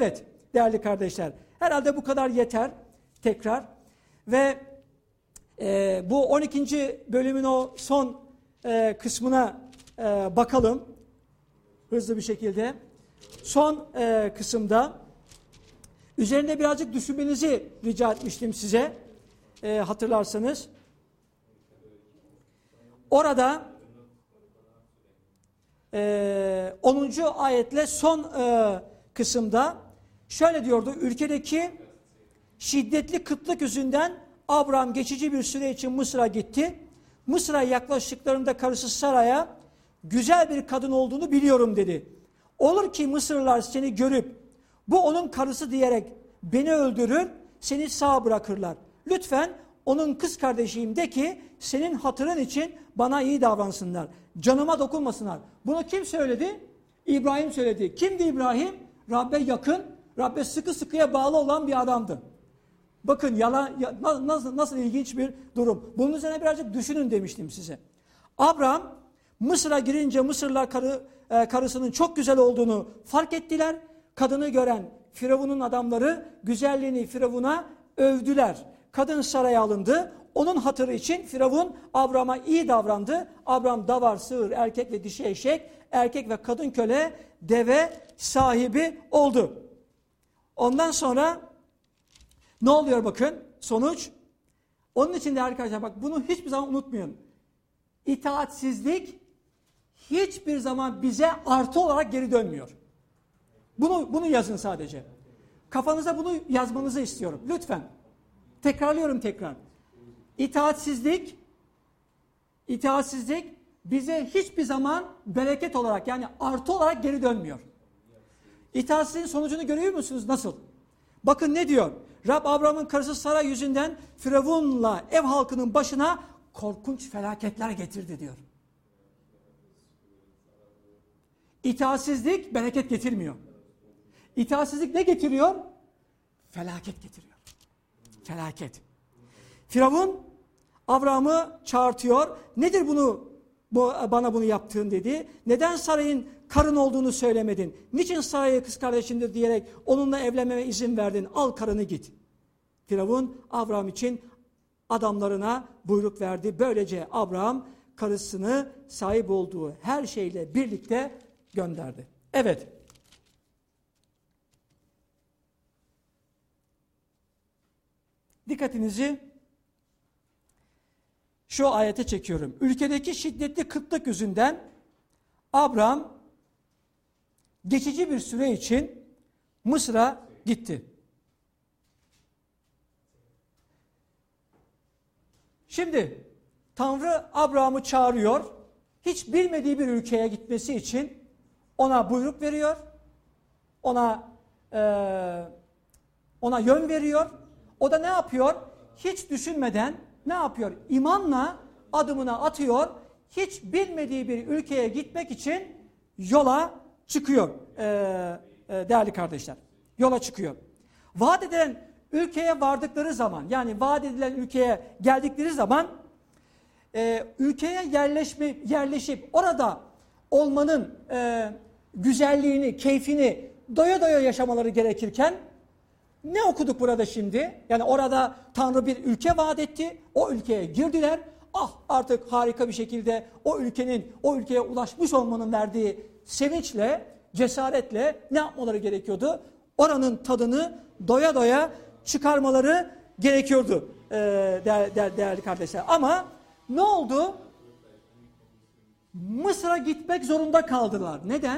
Evet değerli kardeşler, herhalde bu kadar yeter tekrar. Ve bu 12. bölümün o son kısmına bakalım hızlı bir şekilde. Son kısımda üzerinde birazcık düşünmenizi rica etmiştim size, hatırlarsanız. Orada 10. ayetle son kısımda şöyle diyordu: ülkedeki şiddetli kıtlık yüzünden Abraham geçici bir süre için Mısır'a gitti. Mısır'a yaklaştıklarında karısı Sara'ya güzel bir kadın olduğunu biliyorum dedi. Olur ki Mısırlılar seni görüp bu onun karısı diyerek beni öldürür, seni sağ bırakırlar. Lütfen onun kız kardeşiyim de ki senin hatırın için bana iyi davransınlar. Canıma dokunmasınlar. Bunu kim söyledi? İbrahim söyledi. Kimdi İbrahim? Rabbe yakın, Rabbe sıkı sıkıya bağlı olan bir adamdı. Bakın nasıl ilginç bir durum. Bunun üzerine birazcık düşünün demiştim size. Abraham Mısır'a girince Mısırlılar karısının çok güzel olduğunu fark ettiler. Kadını gören Firavun'un adamları güzelliğini Firavun'a övdüler. Kadın saraya alındı. Onun hatırı için Firavun Abraham'a iyi davrandı. Abraham davar, sığır, erkek ve dişi eşek, erkek ve kadın köle, deve sahibi oldu. Ondan sonra ne oluyor bakın sonuç? Onun için de arkadaşlar bak bunu hiçbir zaman unutmayın. İtaatsizlik hiçbir zaman bize artı olarak geri dönmüyor. Bunu yazın sadece. Kafanıza bunu yazmanızı istiyorum. Lütfen. Tekrarlıyorum tekrar. İtaatsizlik bize hiçbir zaman bereket olarak yani artı olarak geri dönmüyor. İtaatsizliğin sonucunu görüyor musunuz? Nasıl? Bakın ne diyor? Rab Abraham'ın karısı Sara yüzünden Firavun'la ev halkının başına korkunç felaketler getirdi diyor. İtaatsizlik bereket getirmiyor. İtaatsizlik ne getiriyor? Felaket getiriyor. Felaket. Firavun Abraham'ı çağırtıyor. Nedir bana bunu yaptığın dedi. Neden Sara'nın karın olduğunu söylemedin? Niçin Sara'ya kız kardeşindir diyerek onunla evlenmeme izin verdin? Al karını git. Firavun Abraham için adamlarına buyruk verdi. Böylece Abraham karısını sahip olduğu her şeyle birlikte gönderdi. Evet. Dikkatinizi şu ayete çekiyorum. Ülkedeki şiddetli kıtlık yüzünden Abraham geçici bir süre için Mısır'a gitti. Şimdi Tanrı Abraham'ı çağırıyor. Hiç bilmediği bir ülkeye gitmesi için ona buyruk veriyor. Ona yön veriyor. O da ne yapıyor? Hiç düşünmeden ne yapıyor? İmanla adımını atıyor. Hiç bilmediği bir ülkeye gitmek için yola çıkıyor değerli kardeşler. Yola çıkıyor. Vaat edilen ülkeye vardıkları zaman yani vaat edilen ülkeye geldikleri zaman ülkeye yerleşip orada olmanın güzelliğini, keyfini doya doya yaşamaları gerekirken ne okuduk burada şimdi? Yani orada Tanrı bir ülke vaat etti. O ülkeye girdiler. Artık harika bir şekilde o ülkeye ulaşmış olmanın verdiği sevinçle, cesaretle ne yapmaları gerekiyordu? Oranın tadını doya doya çıkarmaları gerekiyordu değerli kardeşler. Ama ne oldu? Mısır'a gitmek zorunda kaldılar. Neden?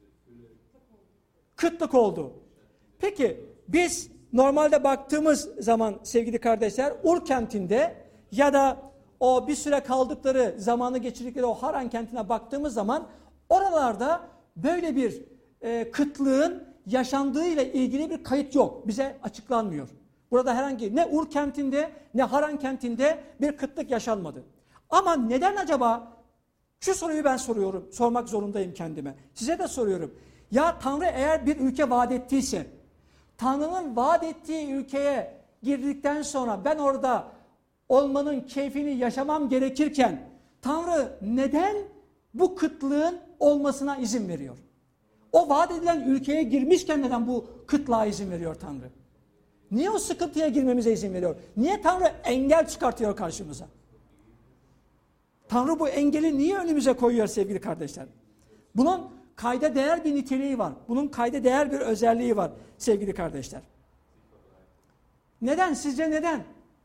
Kıtlık oldu. Peki biz normalde baktığımız zaman sevgili kardeşler Ur kentinde ya da o bir süre kaldıkları zamanı geçirdikleri o Haran kentine baktığımız zaman oralarda böyle bir kıtlığın yaşandığıyla ilgili bir kayıt yok. Bize açıklanmıyor. Burada herhangi ne Ur kentinde ne Haran kentinde bir kıtlık yaşanmadı. Ama neden acaba? Şu soruyu ben sormak zorundayım kendime. Size de soruyorum. Ya Tanrı eğer bir ülke vaat ettiyse, Tanrı'nın vaat ettiği ülkeye girdikten sonra ben orada olmanın keyfini yaşamam gerekirken Tanrı neden bu kıtlığın olmasına izin veriyor? O vaat edilen ülkeye girmişken neden bu kıtlığa izin veriyor Tanrı? Niye o sıkıntıya girmemize izin veriyor? Niye Tanrı engel çıkartıyor karşımıza? Tanrı bu engeli niye önümüze koyuyor sevgili kardeşler? Bunun kayda değer bir niteliği var. Bunun kayda değer bir özelliği var sevgili kardeşler. Neden? Sizce neden?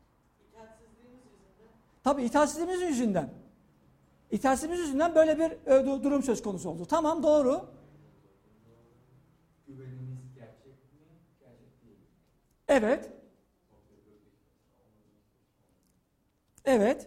Tabii itaatsizliğimiz yüzünden. İtaatsizliğimiz yüzünden böyle bir durum söz konusu oldu. Tamam, doğru. Güvenimiz gerçek mi? Gerçek değil. Evet. Evet.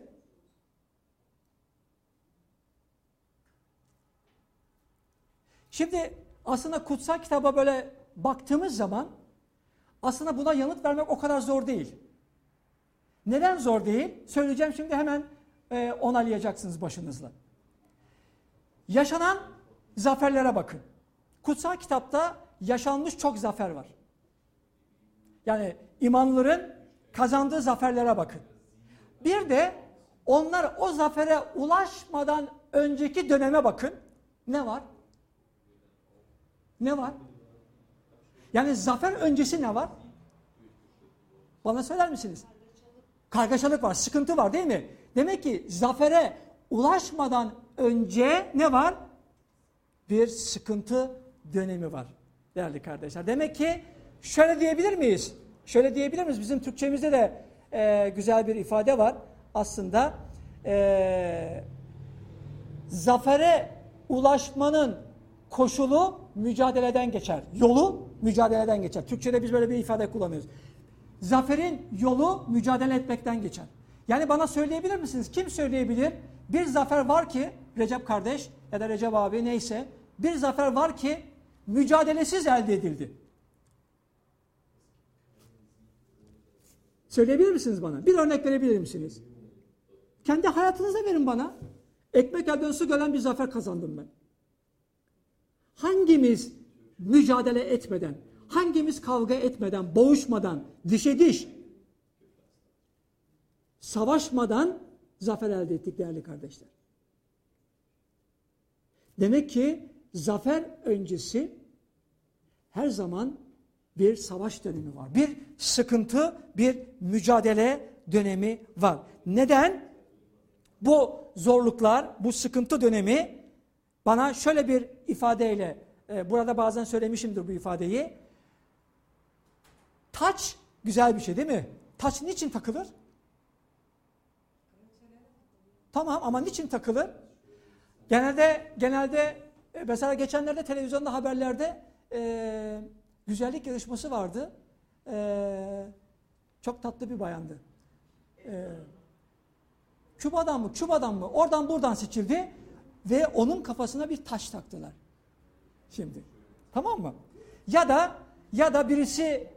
Şimdi aslında kutsal kitaba böyle baktığımız zaman aslında buna yanıt vermek o kadar zor değil. Neden zor değil? Söyleyeceğim şimdi, hemen onaylayacaksınız başınızla. Yaşanan zaferlere bakın. Kutsal kitapta yaşanmış çok zafer var. Yani imanların kazandığı zaferlere bakın. Bir de onlar o zafere ulaşmadan önceki döneme bakın. Ne var? Ne var? Yani zafer öncesi ne var? Bana söyler misiniz? Kargaşalık var, sıkıntı var değil mi? Demek ki zafere ulaşmadan önce ne var? Bir sıkıntı dönemi var değerli kardeşler. Demek ki şöyle diyebilir miyiz? Şöyle diyebilir miyiz? Bizim Türkçemizde de güzel bir ifade var aslında. Zafere ulaşmanın koşulu mücadeleden geçer. Yolu mücadeleden geçer. Türkçede biz böyle bir ifade kullanıyoruz. Zaferin yolu mücadele etmekten geçer. Yani bana söyleyebilir misiniz? Kim söyleyebilir? Bir zafer var ki, Recep kardeş ya da Recep abi neyse, bir zafer var ki mücadelesiz elde edildi. Söyleyebilir misiniz bana? Bir örnek verebilir misiniz? Kendi hayatınızda verin bana. Ekmek elden su gelen bir zafer kazandım ben. Hangimiz mücadele etmeden, hangimiz kavga etmeden, boğuşmadan, dişe diş, savaşmadan zafer elde ettik değerli kardeşler? Demek ki zafer öncesi her zaman bir savaş dönemi var. Bir sıkıntı, bir mücadele dönemi var. Neden? Bu zorluklar, bu sıkıntı dönemi bana şöyle bir ifadeyle, burada bazen söylemişimdir bu ifadeyi. Taç güzel bir şey değil mi? Taç niçin takılır? Tamam, ama niçin takılır? Genelde mesela geçenlerde televizyonda haberlerde güzellik yarışması vardı. Çok tatlı bir bayandı. Küba'dan mı? Oradan buradan seçildi ve onun kafasına bir taş taktılar. Şimdi. Tamam mı? Ya da birisi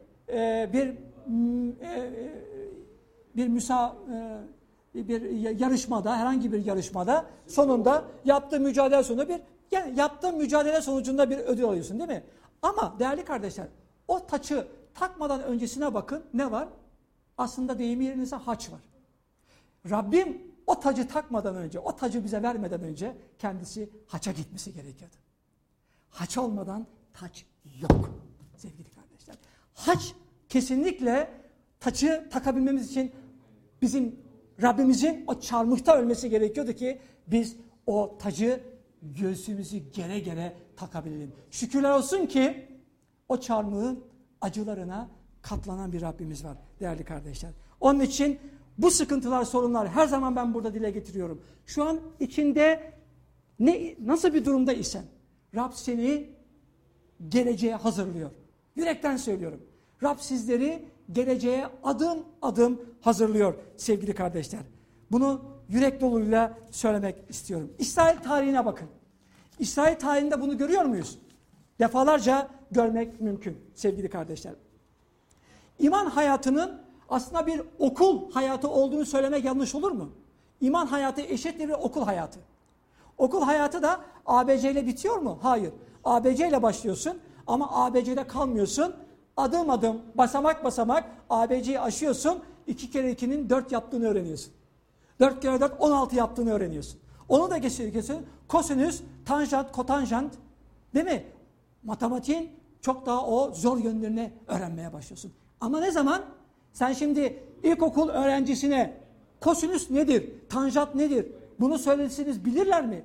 bir yarışmada, herhangi bir yarışmada sonunda yaptığı mücadele sonunda yaptığı mücadele sonucunda bir ödül alıyorsun değil mi? Ama değerli kardeşler, o taçı takmadan öncesine bakın, ne var? Aslında deyim yerinize haç var. Rabbim o tacı takmadan önce, o tacı bize vermeden önce kendisi haça gitmesi gerekiyordu. Haç olmadan taç yok sevgili kardeşler. Haç kesinlikle taçı takabilmemiz için bizim Rabbimizin o çarmıhta ölmesi gerekiyordu ki biz o tacı göğsümüzü gere gere takabilelim. Şükürler olsun ki o çarmıhın acılarına katlanan bir Rabbimiz var değerli kardeşler. Onun için bu sıkıntılar, sorunlar her zaman ben burada dile getiriyorum. Şu an içinde nasıl bir durumda isen Rab seni geleceğe hazırlıyor. Yürekten söylüyorum. Rab sizleri geleceğe adım adım hazırlıyor sevgili kardeşler. Bunu yürek doluyla söylemek istiyorum. İsrail tarihine bakın. İsrail tarihinde bunu görüyor muyuz? Defalarca görmek mümkün sevgili kardeşler. İman hayatının aslında bir okul hayatı olduğunu söylemek yanlış olur mu? İman hayatı eşittir bir okul hayatı. Okul hayatı da ABC ile bitiyor mu? Hayır. ABC ile başlıyorsun ama ABC'de kalmıyorsun. Adım adım, basamak basamak ABC'yi aşıyorsun. 2 kere 2'nin 4 yaptığını öğreniyorsun. 4 kere 4 16 yaptığını öğreniyorsun. Onu da geçiyorsun. Kosinüs, tanjant, kotanjant, değil mi? Matematiğin çok daha o zor yönlerini öğrenmeye başlıyorsun. Ama ne zaman? Sen şimdi ilkokul öğrencisine kosinüs nedir, tanjant nedir? Bunu söyleseniz bilirler mi?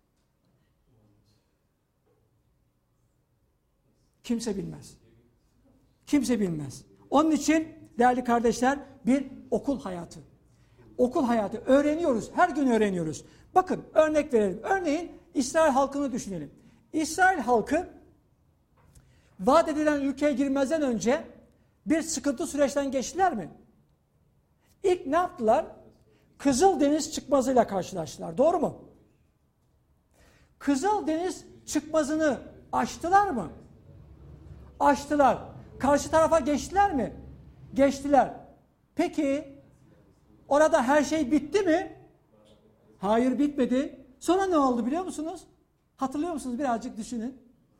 Kimse bilmez. Kimse bilmez. Onun için değerli kardeşler bir okul hayatı. Okul hayatı öğreniyoruz. Her gün öğreniyoruz. Bakın örnek verelim. Örneğin İsrail halkını düşünelim. İsrail halkı vaat edilen ülkeye girmezden önce bir sıkıntı süreçten geçtiler mi? İlk ne yaptılar? Kızıldeniz çıkmazıyla karşılaştılar. Doğru mu? Kızıldeniz çıkmazını aştılar mı? Aştılar. Karşı tarafa geçtiler mi? Geçtiler. Peki orada her şey bitti mi? Hayır, bitmedi. Sonra ne oldu biliyor musunuz? Hatırlıyor musunuz? Birazcık düşünün.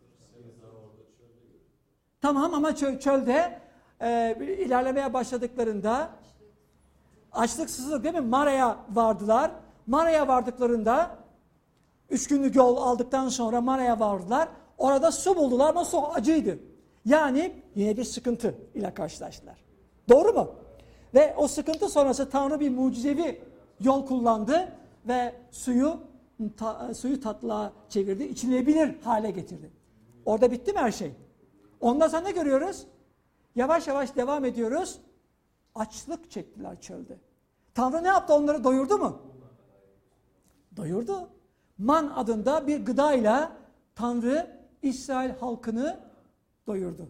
Tamam ama çölde ilerlemeye başladıklarında açlık, susuzluk değil mi? Mara'ya vardılar. Mara'ya vardıklarında 3 günlük yol aldıktan sonra Mara'ya vardılar. Orada su buldular ama su acıydı. Yani yine bir sıkıntı ile karşılaştılar. Doğru mu? Ve o sıkıntı sonrası Tanrı bir mucizevi yol kullandı ve suyu tatlığa çevirdi, içilebilir hale getirdi. Orada bitti mi her şey? Ondan sonra ne görüyoruz? Yavaş yavaş devam ediyoruz. Açlık çektiler çölde. Tanrı ne yaptı? Onları doyurdu mu? Doyurdu. Man adında bir gıdayla Tanrı İsrail halkını doyurdu.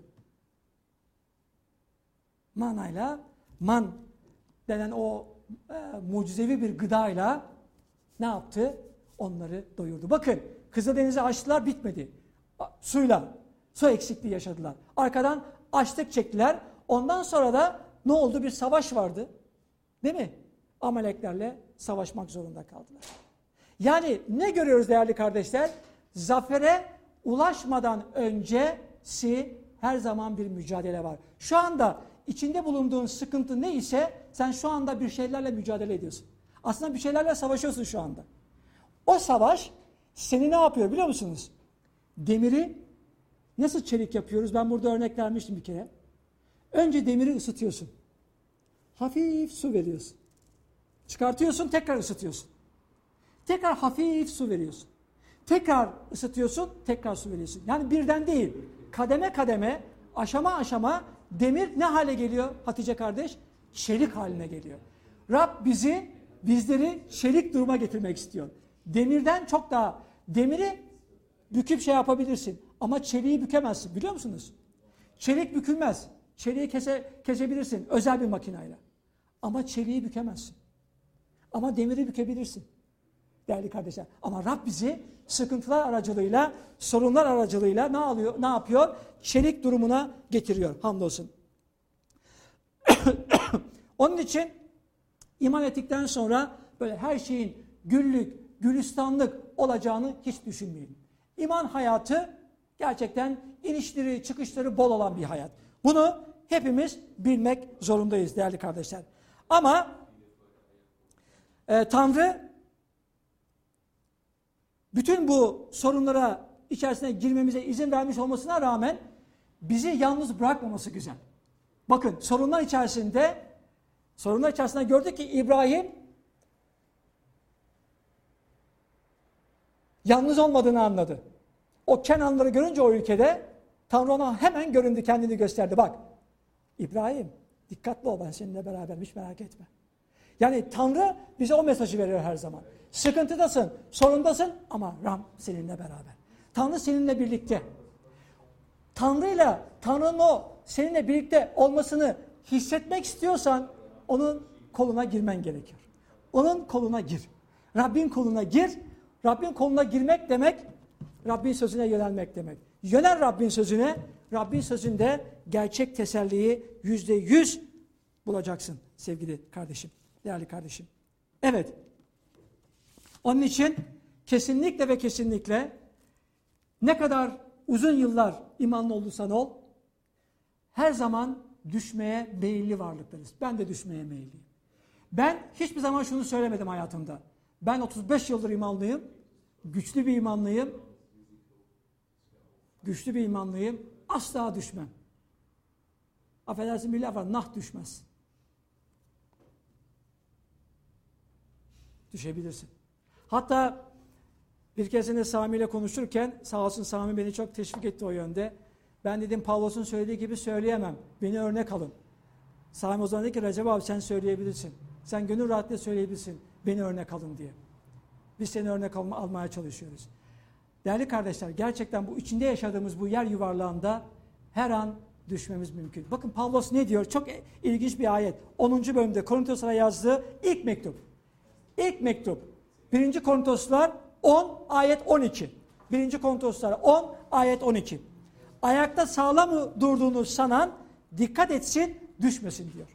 Manayla, man denen o mucizevi bir gıdayla ne yaptı? Onları doyurdu. Bakın Kızıldeniz'i aştılar, bitmedi. Su eksikliği yaşadılar. Arkadan açlık çektiler. Ondan sonra da ne oldu? Bir savaş vardı. Değil mi? Amaleklerle savaşmak zorunda kaldılar. Yani ne görüyoruz değerli kardeşler? Zafere ulaşmadan öncesi her zaman bir mücadele var. Şu anda içinde bulunduğun sıkıntı ne ise sen şu anda bir şeylerle mücadele ediyorsun. Aslında bir şeylerle savaşıyorsun şu anda. O savaş seni ne yapıyor biliyor musunuz? Demiri nasıl çelik yapıyoruz? Ben burada örnek vermiştim bir kere. Önce demiri ısıtıyorsun. Hafif su veriyorsun. Çıkartıyorsun, tekrar ısıtıyorsun. Tekrar hafif su veriyorsun. Tekrar ısıtıyorsun, tekrar su veriyorsun. Yani birden değil. Kademe kademe, aşama aşama demir ne hale geliyor Hatice kardeş? Çelik haline geliyor. Rab bizleri çelik duruma getirmek istiyor. Demirden çok daha, demiri büküp şey yapabilirsin ama çeliği bükemezsin biliyor musunuz? Çelik bükülmez. Çeliği kesebilirsin özel bir makinayla. Ama çeliği bükemezsin. Ama demiri bükebilirsin. Değerli kardeşler. Ama Rab bizi sıkıntılar aracılığıyla, sorunlar aracılığıyla ne yapıyor? Çelik durumuna getiriyor. Hamdolsun. Onun için iman ettikten sonra böyle her şeyin güllük, gülistanlık olacağını hiç düşünmeyin. İman hayatı gerçekten inişleri, çıkışları bol olan bir hayat. Bunu hepimiz bilmek zorundayız değerli kardeşler. Ama Tanrı bütün bu sorunlara içerisine girmemize izin vermiş olmasına rağmen bizi yalnız bırakmaması güzel. Bakın sorunlar içerisinde gördük ki İbrahim yalnız olmadığını anladı. O Kenanları görünce o ülkede Tanrı ona hemen göründü, kendini gösterdi. Bak İbrahim dikkatli ol, ben seninle beraberim, hiç merak etme. Yani Tanrı bize o mesajı veriyor her zaman. Sıkıntıdasın, sorundasın ama Rab seninle beraber. Tanrı seninle birlikte. Tanrı'nın o seninle birlikte olmasını hissetmek istiyorsan onun koluna girmen gerekiyor. Onun koluna gir. Rabbin koluna gir. Rabbin koluna girmek demek, Rabbin sözüne yönelmek demek. Yönel Rabbin sözüne, Rabbin sözünde gerçek teselliyi %100 bulacaksın sevgili kardeşim, değerli kardeşim. Evet. Onun için kesinlikle ve kesinlikle ne kadar uzun yıllar imanlı olursan ol, her zaman düşmeye meyilli varlıklarız. Ben de düşmeye meyilliyim. Ben hiçbir zaman şunu söylemedim hayatımda. Ben 35 yıldır imanlıyım, güçlü bir imanlıyım. güçlü bir imanlıyım, asla düşmem. Affedersin bir laf var, nah düşmez. Düşebilirsin. Hatta bir keresinde Sami ile konuşurken, sağ olsun Sami beni çok teşvik etti o yönde. Ben dedim Pavlos'un söylediği gibi söyleyemem, beni örnek alın. Sami o zaman dedi ki Recep abi sen söyleyebilirsin. Sen gönül rahatlığıyla söyleyebilirsin, beni örnek alın diye. Biz seni örnek almaya çalışıyoruz. Değerli kardeşler, gerçekten bu içinde yaşadığımız bu yer yuvarlağında her an düşmemiz mümkün. Bakın Pavlos ne diyor? Çok ilginç bir ayet. 10. bölümde Korintoslara yazdığı ilk mektup. İlk mektup. 1. Korintoslar 10 ayet 12. 1. Korintoslar 10 ayet 12. Ayakta sağlam durduğunu sanan dikkat etsin, düşmesin diyor.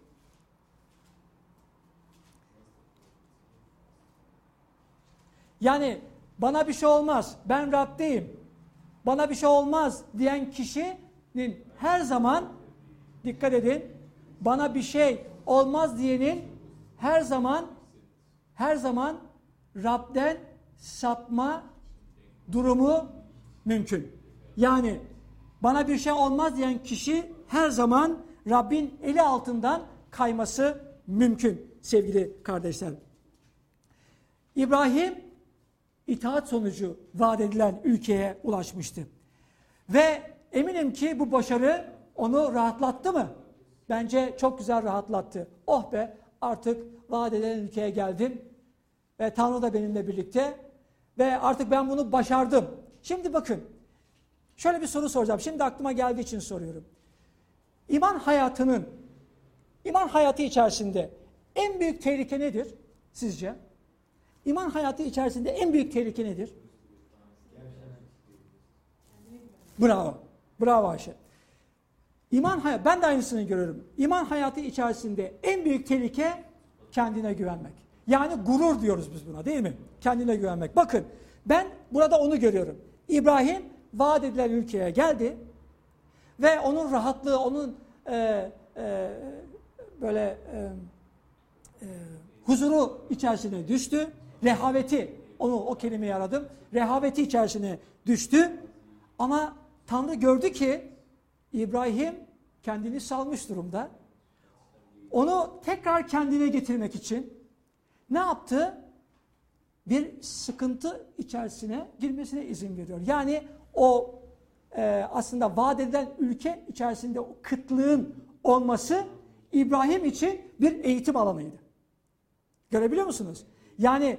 Yani bana bir şey olmaz, ben Rab'deyim, bana bir şey olmaz diyen kişinin her zaman, dikkat edin, bana bir şey olmaz diyenin her zaman Rab'den sapma durumu mümkün. Yani bana bir şey olmaz diyen kişi her zaman Rabbin eli altından kayması mümkün sevgili kardeşler. İbrahim itaat sonucu vaat edilen ülkeye ulaşmıştı. Ve eminim ki bu başarı onu rahatlattı mı? Bence çok güzel rahatlattı. Oh be, artık vaat edilen ülkeye geldim ve Tanrı da benimle birlikte ve artık ben bunu başardım. Şimdi bakın, şöyle bir soru soracağım. Şimdi aklıma geldiği için soruyorum. İman hayatı içerisinde en büyük tehlike nedir sizce? İman hayatı içerisinde en büyük tehlike nedir? Bravo. Bravo Ayşe. Ben de aynısını görüyorum. İman hayatı içerisinde en büyük tehlike kendine güvenmek. Yani gurur diyoruz biz buna, değil mi? Kendine güvenmek. Bakın, ben burada onu görüyorum. İbrahim vaat edilen ülkeye geldi ve onun rahatlığı, onun huzuru içerisine düştü. Rehaveti, o kelimeyi aradım. Rehaveti içerisine düştü. Ama Tanrı gördü ki İbrahim kendini salmış durumda. Onu tekrar kendine getirmek için ne yaptı? Bir sıkıntı içerisine girmesine izin veriyor. Yani o aslında vaat edilen ülke içerisinde o kıtlığın olması İbrahim için bir eğitim alanıydı. Görebiliyor musunuz? Yani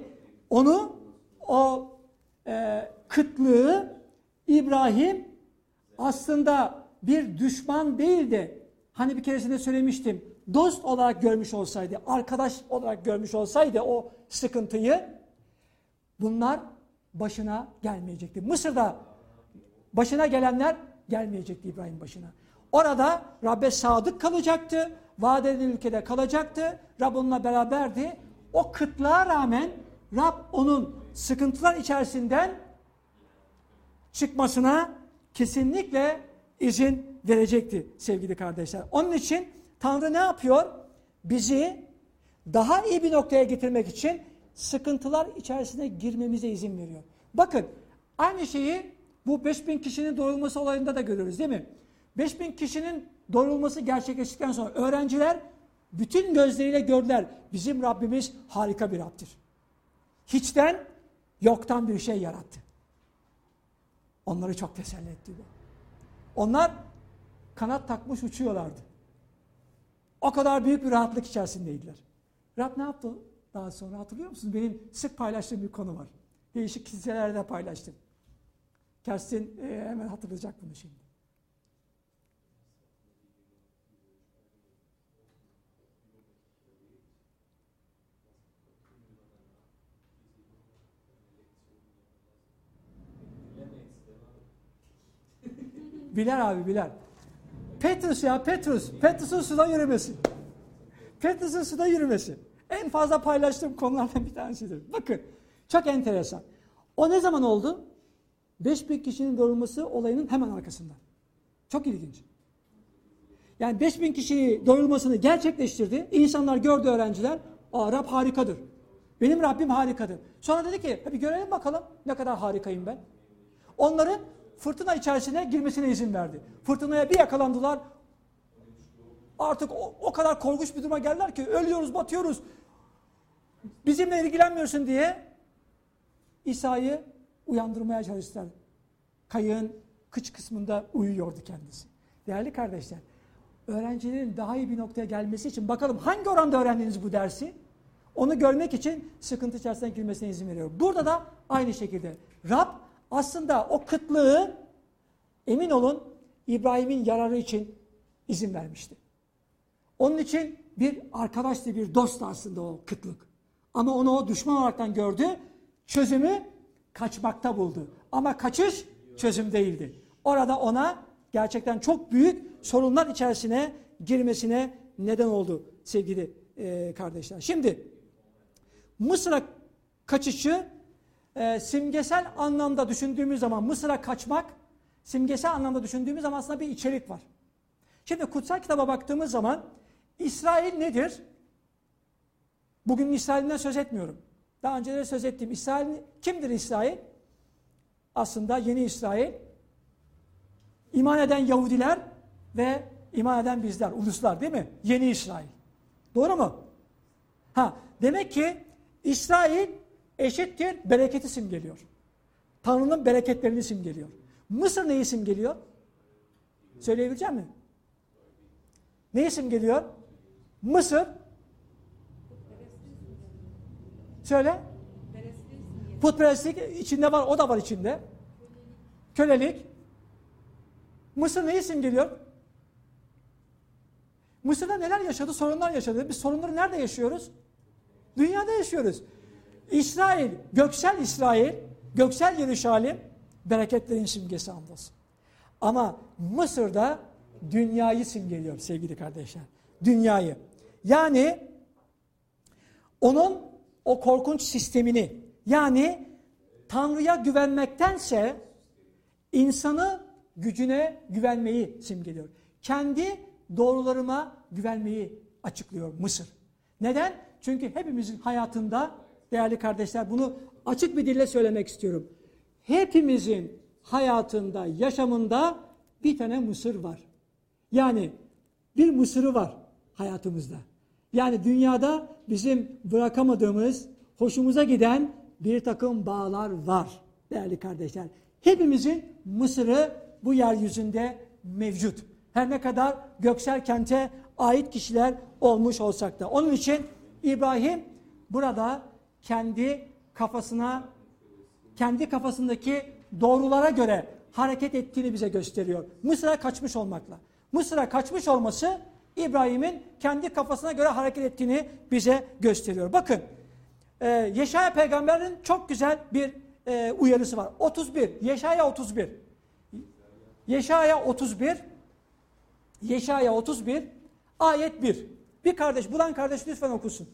o kıtlığı İbrahim aslında bir düşman değil de, hani bir keresinde söylemiştim, dost olarak görmüş olsaydı, arkadaş olarak görmüş olsaydı o sıkıntıyı, bunlar başına gelmeyecekti. Mısır'da başına gelenler gelmeyecekti İbrahim başına. Orada Rab'be sadık kalacaktı, vaat edilen ülkede kalacaktı, Rab onunla beraberdi. O kıtlığa rağmen Rab onun sıkıntılar içerisinden çıkmasına kesinlikle izin verecekti sevgili kardeşler. Onun için Tanrı ne yapıyor? Bizi daha iyi bir noktaya getirmek için sıkıntılar içerisine girmemize izin veriyor. Bakın, aynı şeyi bu 5000 kişinin doyurulması olayında da görüyoruz, değil mi? 5000 kişinin doyurulması gerçekleştikten sonra öğrenciler bütün gözleriyle gördüler. Bizim Rabbimiz harika bir Rab'dir. Hiçten, yoktan bir şey yarattı. Onları çok teselli etti bu. Onlar kanat takmış uçuyorlardı. O kadar büyük bir rahatlık içerisindeydiler. Rab ne yaptı daha sonra, hatırlıyor musunuz? Benim sık paylaştığım bir konu var. Değişik kiliselerde paylaştım. Kerstin hemen hatırlayacak bunu şimdi. Biler abi, biler. Petrus'un suda yürümesi. Petrus'un suda yürümesi. En fazla paylaştığım konulardan bir tanesidir. Bakın, çok enteresan. O ne zaman oldu? 5000 kişinin doyurulması olayının hemen arkasında. Çok ilginç. Yani 5000 kişinin doyurulmasını gerçekleştirdi. İnsanlar gördü, öğrenciler. Rab harikadır. Benim Rabbim harikadır. Sonra dedi ki, bir görelim bakalım ne kadar harikayım ben. Onların fırtına içerisine girmesine izin verdi. Fırtınaya bir yakalandılar. Artık o kadar korkunç bir duruma geldiler ki ölüyoruz, batıyoruz. Bizimle ilgilenmiyorsun diye İsa'yı uyandırmaya çalıştılar. Kayığın kıç kısmında uyuyordu kendisi. Değerli kardeşler, öğrencilerin daha iyi bir noktaya gelmesi için bakalım hangi oranda öğrendiniz bu dersi? Onu görmek için sıkıntı içerisine girmesine izin veriyor. Burada da aynı şekilde Rab aslında o kıtlığı, emin olun, İbrahim'in yararı için izin vermişti. Onun için bir arkadaştı, bir dost aslında o kıtlık. Ama onu o düşman olaraktan gördü, çözümü kaçmakta buldu. Ama kaçış çözüm değildi. Orada ona gerçekten çok büyük sorunlar içerisine girmesine neden oldu sevgili kardeşler. Şimdi Mısır'a kaçışı simgesel anlamda düşündüğümüz zaman Mısır'a kaçmak simgesel anlamda düşündüğümüz zaman aslında bir içerik var. Şimdi kutsal kitaba baktığımız zaman İsrail nedir? Bugün İsrail'den söz etmiyorum. Daha önce de söz ettiğim İsrail kimdir İsrail? Aslında yeni İsrail, iman eden Yahudiler ve iman eden bizler, uluslar değil mi? Yeni İsrail. Doğru mu? Demek ki İsrail eşittir bereketi simgeliyor. Tanrı'nın bereketlerini simgeliyor. Mısır neyi simgeliyor? Söyleyebilecek misin? Neyi simgeliyor? Mısır. Söyle. Putperestlik içinde var, o da var içinde. Kölelik. Mısır neyi simgeliyor? Mısır'da neler yaşadı? Sorunlar yaşadı. Biz sorunları nerede yaşıyoruz? Dünyada yaşıyoruz. İsrail, göksel Yeruşalim, bereketlerin simgesi andolsun. Ama Mısır'da dünyayı simgeliyor sevgili kardeşler. Dünyayı. Yani onun o korkunç sistemini, yani Tanrı'ya güvenmektense insanı gücüne güvenmeyi simgeliyor. Kendi doğrularıma güvenmeyi açıklıyor Mısır. Neden? Çünkü hepimizin hayatında, değerli kardeşler, bunu açık bir dille söylemek istiyorum. Hepimizin hayatında, yaşamında bir tane Mısır var. Yani bir Mısır'ı var hayatımızda. Yani dünyada bizim bırakamadığımız, hoşumuza giden bir takım bağlar var değerli kardeşler. Hepimizin Mısır'ı bu yeryüzünde mevcut. Her ne kadar göksel kente ait kişiler olmuş olsak da. Onun için İbrahim burada kendi kafasındaki doğrulara göre hareket ettiğini bize gösteriyor. Mısır'a kaçmış olmakla. Mısır'a kaçmış olması İbrahim'in kendi kafasına göre hareket ettiğini bize gösteriyor. Bakın Yeşaya peygamberin çok güzel bir uyarısı var. 31. Yeşaya 31. Yeşaya 31 ayet 1. Bir kardeş, bulan kardeş lütfen okusun.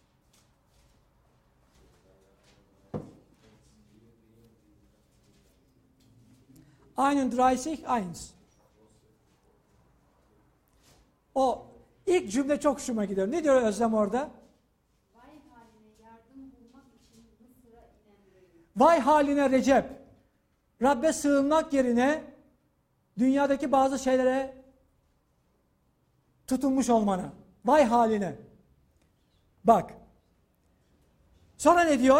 Aynen 30, 1. O ilk cümle çok hoşuma gidiyor. Ne diyor Özlem orada? Vay haline yardım bulmak için Mısır'a inen Recep. Vay haline Recep. Rabbe sığınmak yerine dünyadaki bazı şeylere tutunmuş olmana. Vay haline. Bak. Sonra ne diyor?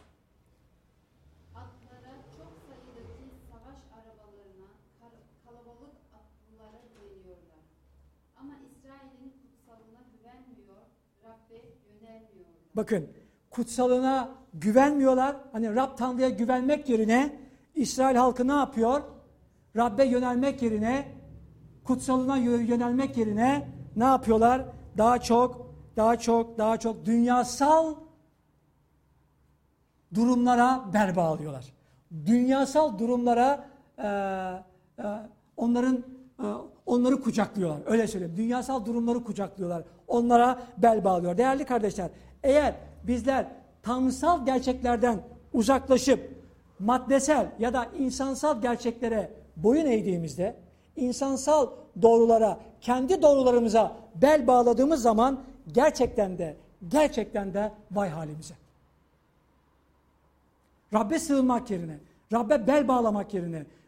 Atlara, çok sayıdaki savaş arabalarına, kalabalık atlılara güveniyorlar. Ama İsrail'in kutsalına güvenmiyor, Rabbe yönelmiyorlar. Bakın, kutsalına güvenmiyorlar. Hani Rab Tanrı'ya güvenmek yerine İsrail halkı ne yapıyor? Rabbe yönelmek yerine, kutsalına yönelmek yerine ne yapıyorlar? Daha çok dünyasal durumlara bel bağlıyorlar. Dünyasal durumlara onları kucaklıyorlar. Öyle söyleyeyim. Dünyasal durumları kucaklıyorlar. Onlara bel bağlıyor. Değerli kardeşler, eğer bizler tanrısal gerçeklerden uzaklaşıp maddesel ya da insansal gerçeklere boyun eğdiğimizde, insansal doğrulara, kendi doğrularımıza bel bağladığımız zaman gerçekten de vay halimize. Rabbe sığınmak yerine, Rabbe bel bağlamak yerine,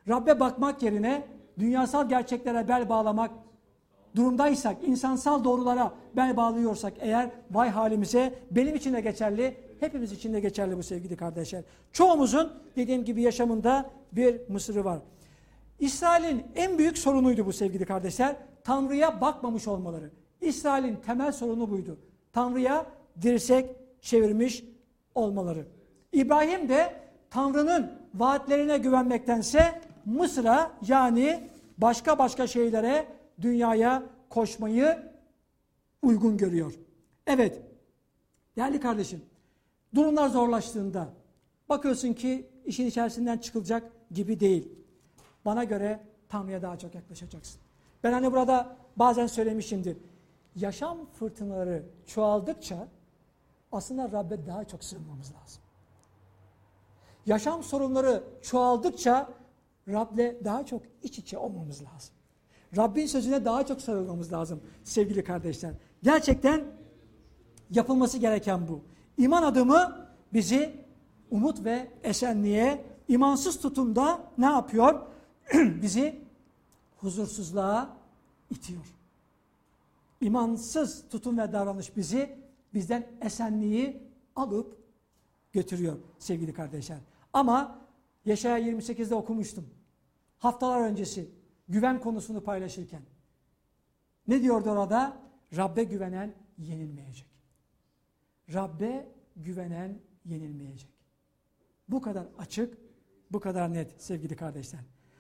Rabbe bakmak yerine dünyasal gerçeklere bel bağlamak durumdaysak, insansal doğrulara bel bağlıyorsak eğer vay halimize. Benim için de geçerli, hepimiz için de geçerli bu sevgili kardeşler. Çoğumuzun dediğim gibi yaşamında bir Mısır'ı var. İsrail'in en büyük sorunuydu bu sevgili kardeşler. Tanrı'ya bakmamış olmaları. İsrail'in temel sorunu buydu. Tanrı'ya dirsek çevirmiş olmaları. İbrahim de Tanrı'nın vaatlerine güvenmektense Mısır'a, yani başka şeylere, dünyaya koşmayı uygun görüyor. Evet, değerli kardeşim, durumlar zorlaştığında bakıyorsun ki işin içerisinden çıkılacak gibi değil. Bana göre Tanrı'ya daha çok yaklaşacaksın. Ben hani burada bazen söylemişimdir. Yaşam fırtınaları çoğaldıkça aslında Rabbe daha çok sığınmamız lazım. Yaşam sorunları çoğaldıkça Rab'le daha çok iç içe olmamız lazım. Rabbin sözüne daha çok sarılmamız lazım sevgili kardeşler. Gerçekten yapılması gereken bu. İman adımı bizi umut ve esenliğe, imansız tutumda ne yapıyor? Bizi huzursuzluğa itiyor. İmansız tutum ve davranış bizden esenliği alıp götürüyor sevgili kardeşler. Ama Yeşaya 28'de okumuştum. Haftalar öncesi güven konusunu paylaşırken. Ne diyordu orada? Rabbe güvenen yenilmeyecek. Rabbe güvenen yenilmeyecek. Bu kadar açık, bu kadar net sevgili kardeşler.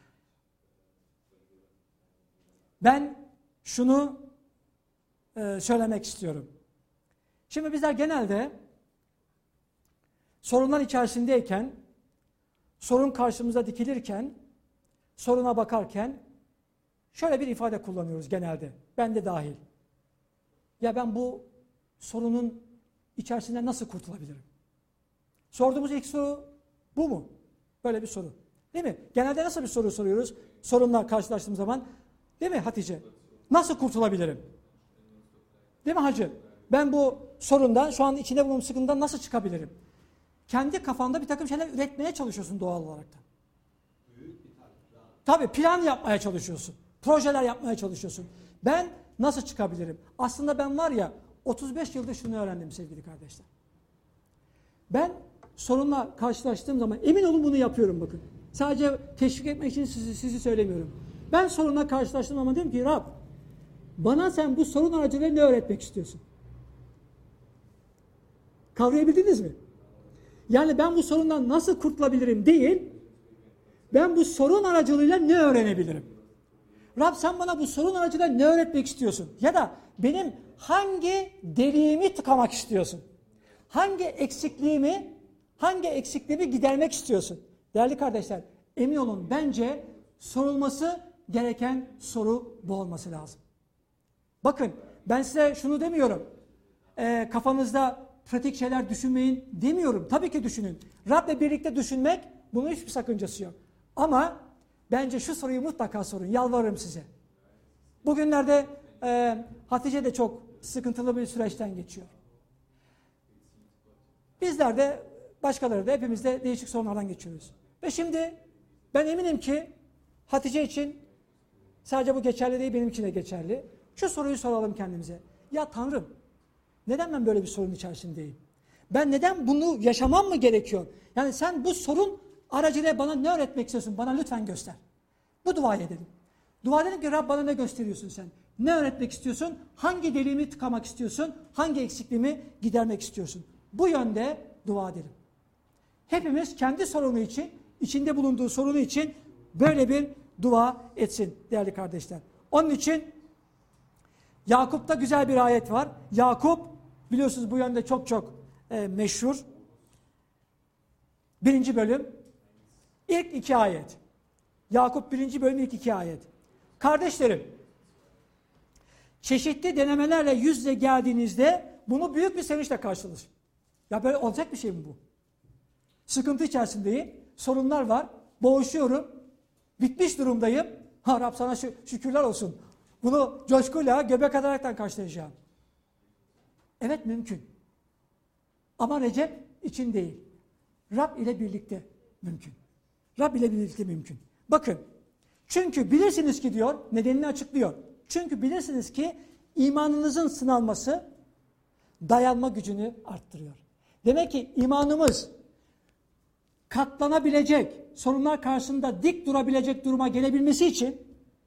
Ben şunu söylemek istiyorum. Şimdi bizler genelde sorunlar içerisindeyken, sorun karşımıza dikilirken, soruna bakarken şöyle bir ifade kullanıyoruz genelde. Ben de dahil. Ya ben bu sorunun içerisinden nasıl kurtulabilirim? Sorduğumuz ilk soru bu mu? Böyle bir soru. Değil mi? Genelde nasıl bir soru soruyoruz? Sorunla karşılaştığımız zaman. Değil mi Hatice? Nasıl kurtulabilirim? Değil mi hacı? Ben bu sorundan, şu an içinde bulunduğum sıkıntıdan nasıl çıkabilirim? Kendi kafanda bir takım şeyler üretmeye çalışıyorsun doğal olarak da. Tabii plan yapmaya çalışıyorsun. Projeler yapmaya çalışıyorsun. Ben nasıl çıkabilirim? Aslında ben var ya 35 yıldır şunu öğrendim sevgili kardeşler. Ben sorunla karşılaştığım zaman emin olun bunu yapıyorum bakın. Sadece teşvik etmek için sizi söylemiyorum. Ben sorunla karşılaştığım zaman diyorum ki Rab bana sen bu sorun aracılığıyla ne öğretmek istiyorsun? Kavrayabildiniz mi? Yani ben bu sorundan nasıl kurtulabilirim değil, ben bu sorun aracılığıyla ne öğrenebilirim? Rab sen bana bu sorun aracılığıyla ne öğretmek istiyorsun? Ya da benim hangi deliğimi tıkamak istiyorsun? Hangi eksikliğimi gidermek istiyorsun? Değerli kardeşler, emin olun bence sorulması gereken soru bu olması lazım. Bakın ben size şunu demiyorum. Kafanızda pratik şeyler düşünmeyin demiyorum. Tabii ki düşünün. Rab'le birlikte düşünmek bunun hiçbir sakıncası yok. Ama bence şu soruyu mutlaka sorun. Yalvarırım size. Bugünlerde Hatice de çok sıkıntılı bir süreçten geçiyor. Bizler de başkaları da hepimiz de değişik sorunlardan geçiyoruz. Ve şimdi ben eminim ki Hatice için sadece bu geçerli değil, benim için de geçerli. Şu soruyu soralım kendimize. Ya Tanrım, neden ben böyle bir sorun içerisindeyim? Ben neden bunu yaşamam mı gerekiyor? Yani sen bu sorun aracılığıyla bana ne öğretmek istiyorsun? Bana lütfen göster. Bu duayı edelim. Dua edelim ki Rab bana ne gösteriyorsun sen? Ne öğretmek istiyorsun? Hangi deliğimi tıkamak istiyorsun? Hangi eksikliğimi gidermek istiyorsun? Bu yönde dua edelim. Hepimiz kendi sorunu için, içinde bulunduğu sorunu için böyle bir dua etsin değerli kardeşler. Onun için Yakup'ta güzel bir ayet var. Yakup biliyorsunuz bu yönde çok meşhur. 1. bölüm ilk 2 ayet. Yakup 1. bölüm ilk 2 ayet. Kardeşlerim, çeşitli denemelerle yüz yüze geldiğinizde bunu büyük bir sevinçle karşılayın. Ya böyle olacak bir şey mi bu? Sıkıntı içerisindeyim, sorunlar var, boğuşuyorum, bitmiş durumdayım. Ha Rab sana şükürler olsun. Bunu coşkuyla, göbek ataraktan karşılayacağım. Evet mümkün. Ama Recep için değil. Rab ile birlikte mümkün. Rab ile birlikte mümkün. Bakın, çünkü bilirsiniz ki diyor, nedenini açıklıyor. Çünkü bilirsiniz ki imanınızın sınanması dayanma gücünü arttırıyor. Demek ki imanımız katlanabilecek, sorunlar karşısında dik durabilecek duruma gelebilmesi için,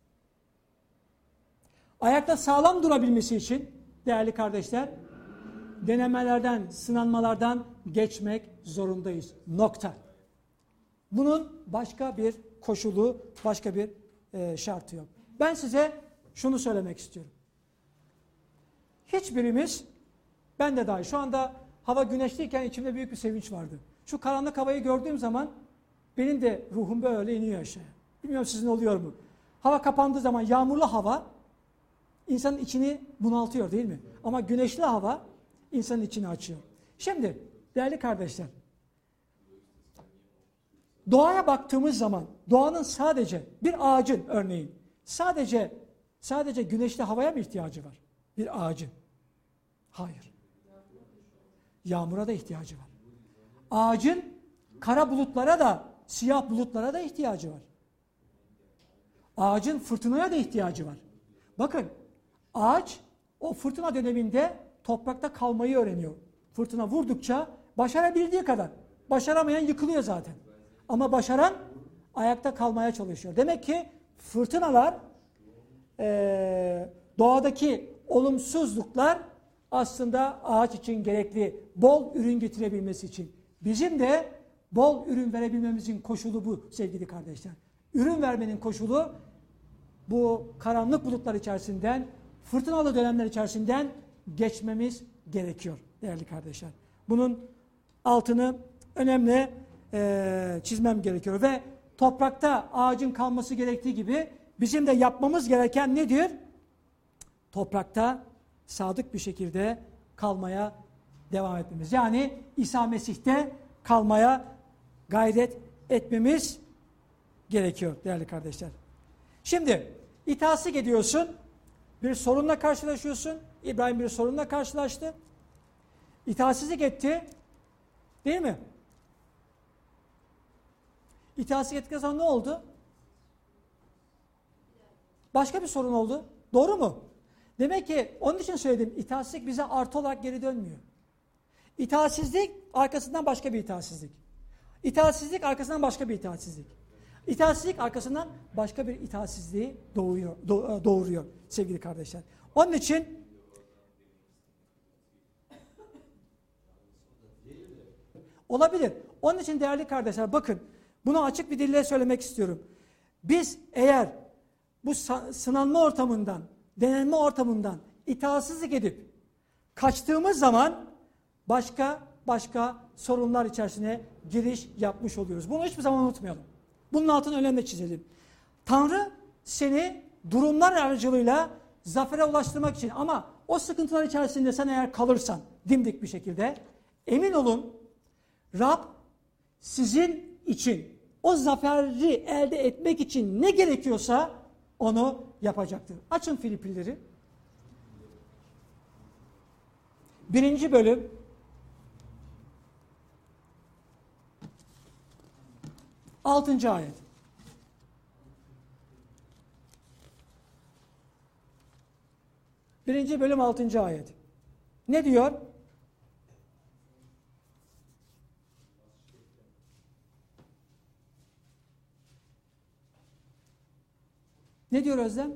ayakta sağlam durabilmesi için değerli kardeşler, denemelerden, sınanmalardan geçmek zorundayız. Nokta. Bunun başka bir koşulu, başka bir şartı yok. Ben size şunu söylemek istiyorum. Hiçbirimiz, ben de dahil, şu anda hava güneşliyken içimde büyük bir sevinç vardı. Şu karanlık havayı gördüğüm zaman benim de ruhum böyle iniyor aşağıya. Bilmiyorum sizin oluyor mu? Hava kapandığı zaman yağmurlu hava insanın içini bunaltıyor değil mi? Ama güneşli hava insanın içini açıyor. Şimdi değerli kardeşler, doğaya baktığımız zaman doğanın sadece bir ağacın örneğin sadece güneşli havaya mı ihtiyacı var? Bir ağacın. Hayır. Yağmura da ihtiyacı var. Ağacın kara bulutlara da, siyah bulutlara da ihtiyacı var. Ağacın fırtınaya da ihtiyacı var. Bakın, ağaç o fırtına döneminde toprakta kalmayı öğreniyor. Fırtına vurdukça başarabildiği kadar. Başaramayan yıkılıyor zaten. Ama başaran ayakta kalmaya çalışıyor. Demek ki fırtınalar, doğadaki olumsuzluklar aslında ağaç için gerekli, bol ürün getirebilmesi için. Bizim de bol ürün verebilmemizin koşulu bu sevgili kardeşler. Ürün vermenin koşulu bu karanlık bulutlar içerisinden, fırtınalı dönemler içerisinden geçmemiz gerekiyor değerli kardeşler. Bunun altını önemli çizmem gerekiyor ve toprakta ağacın kalması gerektiği gibi bizim de yapmamız gereken nedir? Toprakta sadık bir şekilde kalmaya devam etmemiz. Yani İsa Mesih'te kalmaya gayret etmemiz gerekiyor değerli kardeşler. Şimdi itaatsizlik ediyorsun, bir sorunla karşılaşıyorsun. İbrahim bir sorunla karşılaştı. İtaatsizlik etti. Değil mi? İtaatsizlik ettikten sonra ne oldu? Başka bir sorun oldu. Doğru mu? Demek ki onun için söyledim. İtaatsizlik bize artı olarak geri dönmüyor. İtaatsizlik arkasından başka bir itaatsizlik. İtaatsizlik arkasından başka bir itaatsizlik. İtaatsizlik arkasından başka bir itaatsizliği doğuruyor sevgili kardeşler. Onun için olabilir. Onun için değerli kardeşler bakın bunu açık bir dille söylemek istiyorum. Biz eğer bu sınanma ortamından, denenme ortamından itaatsizlik edip kaçtığımız zaman başka sorunlar içerisine giriş yapmış oluyoruz. Bunu hiçbir zaman unutmayalım. Bunun altını önemli çizelim. Tanrı seni durumlar aracılığıyla zafere ulaştırmak için ama o sıkıntılar içerisinde sen eğer kalırsan dimdik bir şekilde emin olun Rab sizin için o zaferi elde etmek için ne gerekiyorsa onu yapacaktır. Açın Filiplileri. 1. bölüm 6. ayet. Birinci bölüm 6. ayet. Ne diyor? Ne diyor Özlem?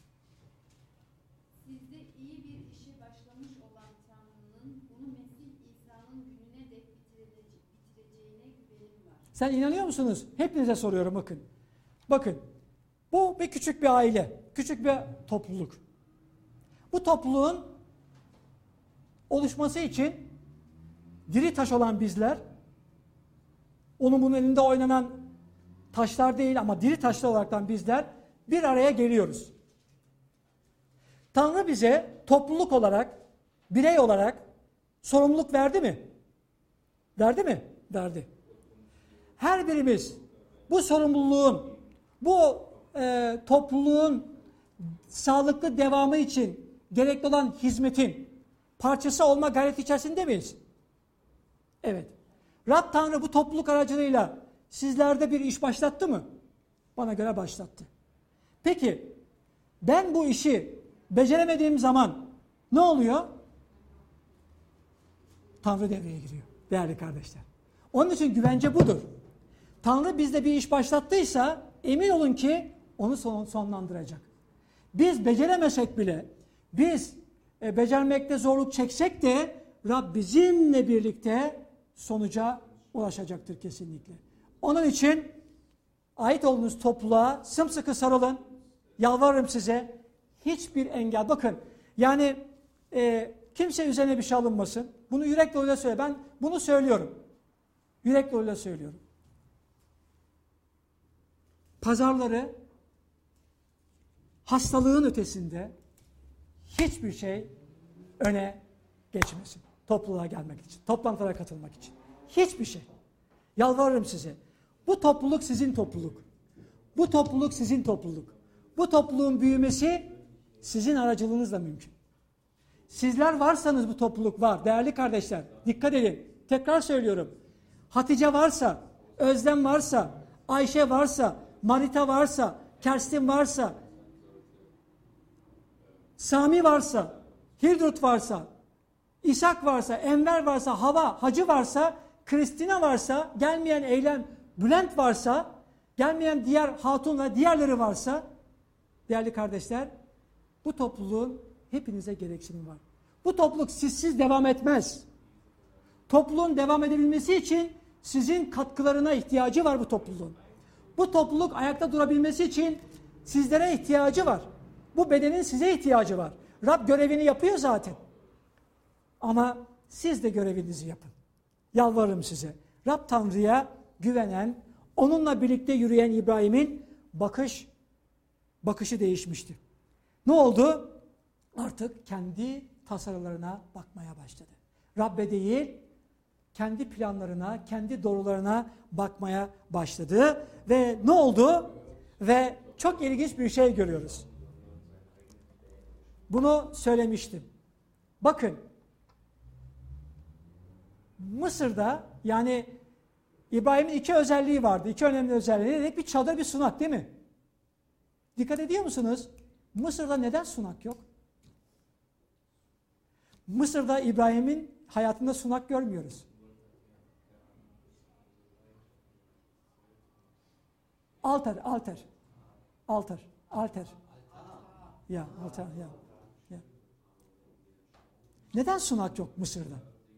Sizde iyi bir işe başlamış olan Tanrı'nın bunu Mesih İsa'nın gününe dek bitireceğine güvenim var. Sen inanıyor musunuz? Hepinize soruyorum bakın. Bakın. Bu bir küçük bir aile. Küçük bir topluluk. Bu topluluğun oluşması için diri taş olan bizler, onun bunun elinde oynanan taşlar değil ama diri taşlar olaraktan bizler bir araya geliyoruz. Tanrı bize topluluk olarak, birey olarak sorumluluk verdi mi? Verdi mi? Verdi. Her birimiz bu sorumluluğun, bu topluluğun sağlıklı devamı için gerekli olan hizmetin parçası olma gayreti içerisinde miyiz? Evet. Rab Tanrı bu topluluk aracılığıyla sizlerde bir iş başlattı mı? Bana göre başlattı. Peki ben bu işi beceremediğim zaman ne oluyor? Tanrı devreye giriyor değerli kardeşler. Onun için güvence budur. Tanrı bizde bir iş başlattıysa emin olun ki onu sonlandıracak. Biz beceremesek bile, biz becermekte zorluk çeksek de Rab bizimle birlikte sonuca ulaşacaktır kesinlikle. Onun için ait olduğunuz topluluğa sımsıkı sarılın. Yalvarırım size. Hiçbir engel. Bakın yani kimse üzerine bir şey alınmasın. Bunu yürek doluyla söyle. Ben bunu söylüyorum. Yürek doluyla söylüyorum. Pazarları hastalığın ötesinde hiçbir şey öne geçmesin. Topluluğa gelmek için, toplantılara katılmak için. Hiçbir şey. Yalvarırım size. Bu topluluk sizin topluluk. Bu topluluk sizin topluluk. Bu topluluğun büyümesi sizin aracılığınızla mümkün. Sizler varsanız bu topluluk var. Değerli kardeşler, dikkat edin. Tekrar söylüyorum. Hatice varsa, Özlem varsa, Ayşe varsa, Marita varsa, Kerstin varsa, Sami varsa, Hildurt varsa, İshak varsa, Enver varsa, Hava, Hacı varsa, Kristina varsa, gelmeyen Eylem, Bülent varsa, gelmeyen diğer hatun ve diğerleri varsa, değerli kardeşler, bu topluluğun hepinize gereksinimi var. Bu topluluk sizsiz devam etmez. Topluluğun devam edebilmesi için sizin katkılarına ihtiyacı var bu topluluğun. Bu topluluk ayakta durabilmesi için sizlere ihtiyacı var. Bu bedenin size ihtiyacı var. Rab görevini yapıyor zaten. Ama siz de görevinizi yapın. Yalvarırım size. Rab Tanrı'ya güvenen, onunla birlikte yürüyen İbrahim'in bakışı değişmişti. Ne oldu? Artık kendi tasarılarına bakmaya başladı. Rabbe değil, kendi planlarına, kendi doğrularına bakmaya başladı. Ve ne oldu? Ve çok ilginç bir şey görüyoruz. Bunu söylemiştim. Bakın, Mısır'da yani İbrahim'in iki özelliği vardı. İki önemli özelliği. Dedik bir çadır, bir sunak değil mi? Dikkat ediyor musunuz? Mısır'da neden sunak yok? Mısır'da İbrahim'in hayatında sunak görmüyoruz. Altar. Ya. Neden sunak yok Mısır'da?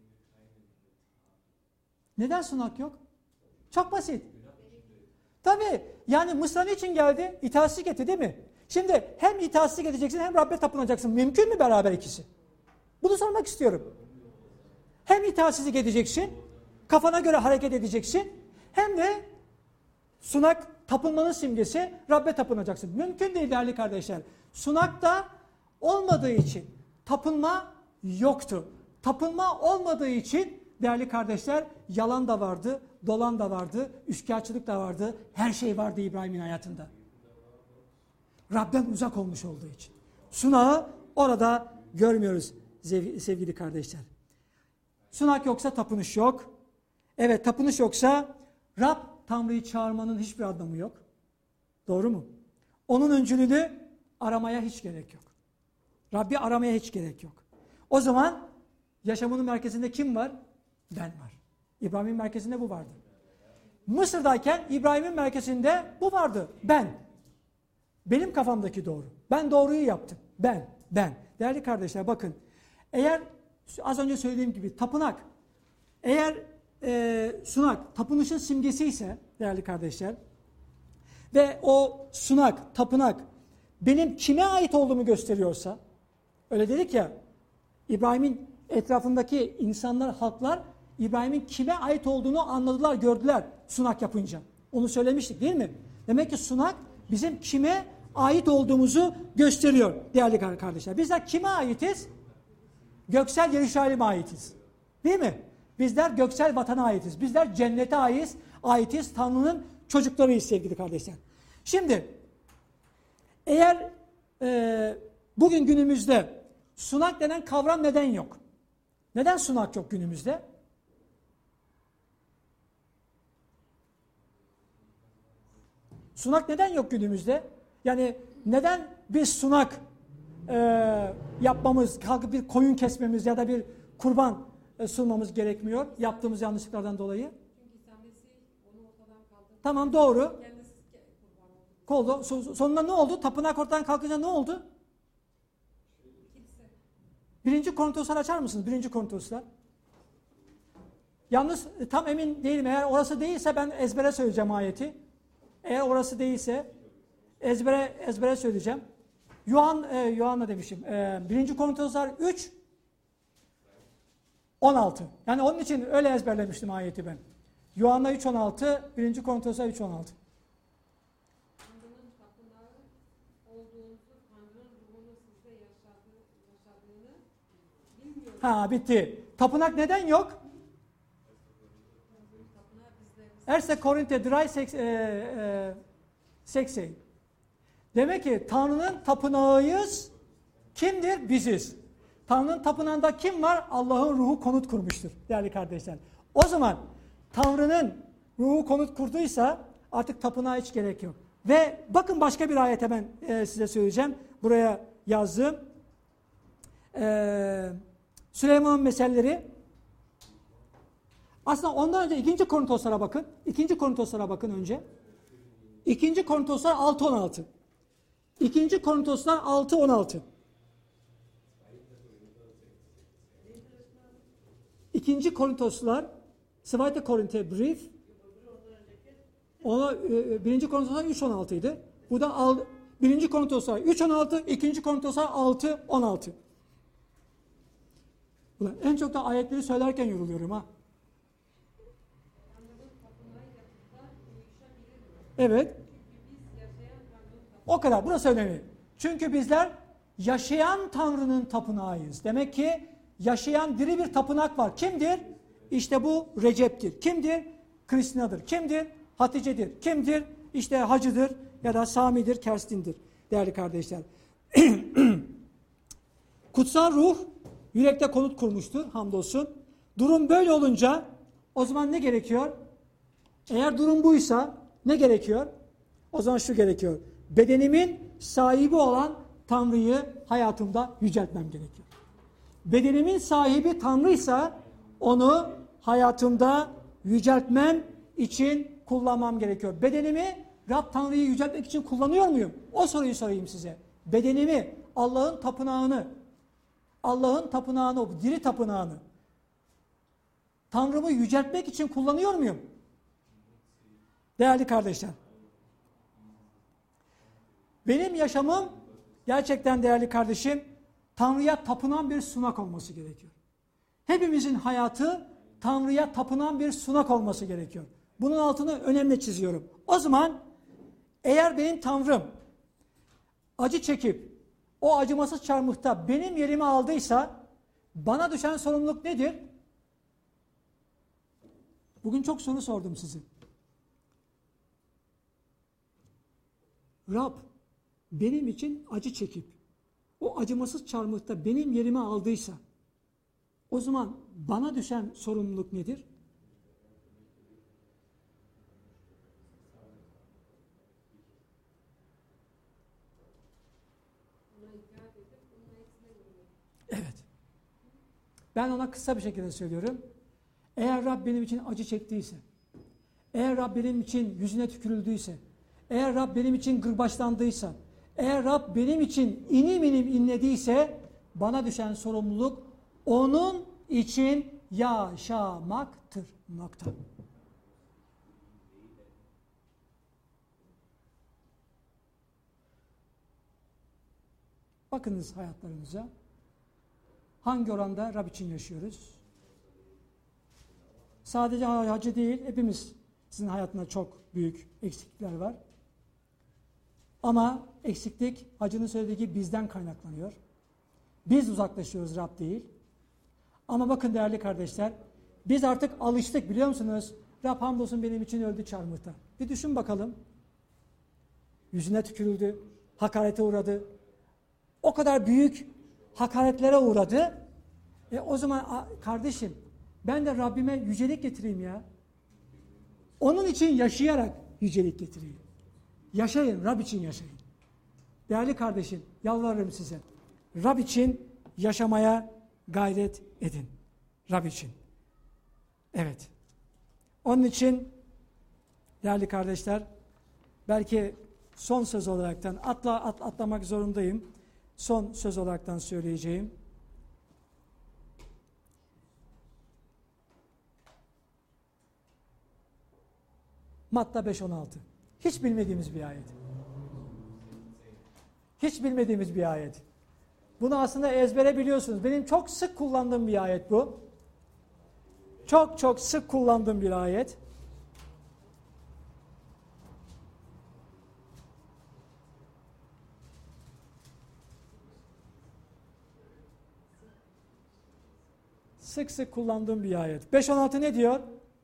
Neden sunak yok? Çok basit. Tabii yani Mısır'a niçin geldi? İtaatsizlik etti değil mi? Şimdi hem itaatsizlik edeceksin hem Rabbe tapınacaksın. Mümkün mü beraber ikisi? Bunu sormak istiyorum. Hem itaatsizlik edeceksin, kafana göre hareket edeceksin, hem de sunak tapınmanın simgesi Rabbe tapınacaksın. Mümkün değil değerli kardeşler. Sunakta olmadığı için tapınma yoktu. Tapınma olmadığı için değerli kardeşler yalan da vardı, dolan da vardı, üçkağıtçılık da vardı. Her şey vardı İbrahim'in hayatında. Rab'den uzak olmuş olduğu için. Sunağı orada görmüyoruz sevgili kardeşler. Sunak yoksa tapınış yok. Evet, tapınış yoksa Rab Tanrı'yı çağırmanın hiçbir anlamı yok. Doğru mu? Onun öncülüğünü aramaya hiç gerek yok. Rabbi aramaya hiç gerek yok. O zaman yaşamının merkezinde kim var? Ben var. İbrahim'in merkezinde bu vardı. Mısır'dayken İbrahim'in merkezinde bu vardı. Ben. Benim kafamdaki doğru. Ben doğruyu yaptım. Ben. Değerli kardeşler bakın. Eğer az önce söylediğim gibi tapınak, eğer sunak tapınışın simgesi ise değerli kardeşler ve o sunak, tapınak benim kime ait olduğumu gösteriyorsa, öyle dedik ya, İbrahim'in etrafındaki insanlar, halklar İbrahim'in kime ait olduğunu anladılar, gördüler sunak yapınca. Onu söylemiştik değil mi? Demek ki sunak bizim kime ait olduğumuzu gösteriyor değerli kardeşler. Bizler kime aitiz? Göksel Yeruşalim'e aitiz. Değil mi? Bizler göksel vatana aitiz. Bizler cennete aitiz. Tanrı'nın çocuklarıyız sevgili kardeşler. Şimdi eğer bugün günümüzde sunak denen kavram neden yok? Neden sunak yok günümüzde? Sunak neden yok günümüzde? Yani neden biz sunak yapmamız, kalkıp bir koyun kesmemiz ya da bir kurban sunmamız gerekmiyor yaptığımız yanlışlıklardan dolayı? Çünkü İsa Mesih onu ortadan kaldırdı. Tamam, doğru. Kendisi kurban oldu. Oldu. Sonunda ne oldu? Tapınak ortadan kalkınca ne oldu? Kilise. 1. Korintoslar açar mısınız? 1. Korintoslar. Yalnız tam emin değilim. Eğer orası değilse ben ezbere söyleyeceğim ayeti. Eğer orası değilse ezbere söyleyeceğim. Yuhanna demişim. 1. Korintoslar 3 16. Yani onun için öyle ezberlemiştim ayeti ben. Yuhanna 3:16, 1. Korintoslar 3:16. Tanrı'nın tapınağı olduğunuzu, Tanrı'nın ruhunu sizde yaşadığını bilmiyorum. Ha, bitti. Tapınak neden yok? Tapınağı bizde. Erse Korinthe dry seksey. Demek ki Tanrı'nın tapınağıyız. Kimdir? Biziz. Tanrı'nın tapınağında kim var? Allah'ın ruhu konut kurmuştur değerli kardeşler. O zaman Tanrı'nın ruhu konut kurduysa artık tapınağa hiç gerek yok. Ve bakın başka bir ayet hemen size söyleyeceğim. Buraya yazdım. Süleyman'ın meselleri. Aslında ondan önce 2. Korintoslara bakın. 2. Korintoslara bakın önce. 2. Korintoslar 6:16. 2. Korintoslar 6:16. 2. Korintoslar 2. Korinthe Brief ona 1. Korintoslar 3:16 idi. Bu da 1. Korintoslar 3:16, 2. Korintoslar 6:16. Ulan en çok da ayetleri söylerken yoruluyorum ha. Evet. O kadar. Burası önemli. Çünkü bizler yaşayan Tanrı'nın tapınağıyız. Demek ki yaşayan diri bir tapınak var. Kimdir? İşte bu Recep'tir. Kimdir? Kristina'dır. Kimdir? Hatice'dir. Kimdir? İşte Hacı'dır ya da Sami'dir, Kerstin'dir. Değerli kardeşler. Kutsal ruh yürekte konut kurmuştur. Hamdolsun. Durum böyle olunca o zaman ne gerekiyor? Eğer durum buysa ne gerekiyor? O zaman şu gerekiyor. Bedenimin sahibi olan Tanrı'yı hayatımda yüceltmem gerekiyor. Bedenimin sahibi Tanrı'ysa onu hayatımda yüceltmem için kullanmam gerekiyor. Bedenimi Rab Tanrı'yı yüceltmek için kullanıyor muyum? O soruyu sorayım size. Bedenimi, Allah'ın tapınağını, o diri tapınağını Tanrımı yüceltmek için kullanıyor muyum? Değerli kardeşler. Benim yaşamım gerçekten değerli kardeşim Tanrı'ya tapınan bir sunak olması gerekiyor. Hepimizin hayatı Tanrı'ya tapınan bir sunak olması gerekiyor. Bunun altını önemli çiziyorum. O zaman eğer benim Tanrım acı çekip o acımasız çarmıhta benim yerimi aldıysa bana düşen sorumluluk nedir? Bugün çok soru sordum size. Rab benim için acı çekip o acımasız çarmıhta benim yerimi aldıysa o zaman bana düşen sorumluluk nedir? Evet. Ben ona kısa bir şekilde söylüyorum. Eğer Rab benim için acı çektiyse, eğer Rab benim için yüzüne tükürüldüyse, eğer Rab benim için gırbaçlandıysa, eğer Rab benim için inim inim inlediyse bana düşen sorumluluk onun için yaşamaktır. Nokta. Bakınız hayatlarımıza. Hangi oranda Rab için yaşıyoruz? Sadece hacı değil, hepimiz sizin hayatında çok büyük eksiklikler var. Ama eksiklik, hacının söylediği gibi bizden kaynaklanıyor. Biz uzaklaşıyoruz, Rab değil. Ama bakın değerli kardeşler, biz artık alıştık biliyor musunuz? Rab hamdolsun benim için öldü çarmıhta. Bir düşün bakalım. Yüzüne tükürüldü, hakarete uğradı. O kadar büyük hakaretlere uğradı. O zaman kardeşim ben de Rabbime yücelik getireyim ya. Onun için yaşayarak yücelik getireyim. Yaşayın, Rab için yaşayın. Değerli kardeşim, yalvarırım size. Rab için yaşamaya gayret edin. Rab için. Evet. Onun için değerli kardeşler, belki son söz olaraktan atlamak zorundayım. Son söz olaraktan söyleyeceğim. Matta 5.16. Hiç bilmediğimiz bir ayet. Hiç bilmediğimiz bir ayet. Bunu aslında ezbere biliyorsunuz. Benim çok sık kullandığım bir ayet bu. Çok çok sık kullandığım bir ayet. Sık sık kullandığım bir ayet. 5.16 ne diyor?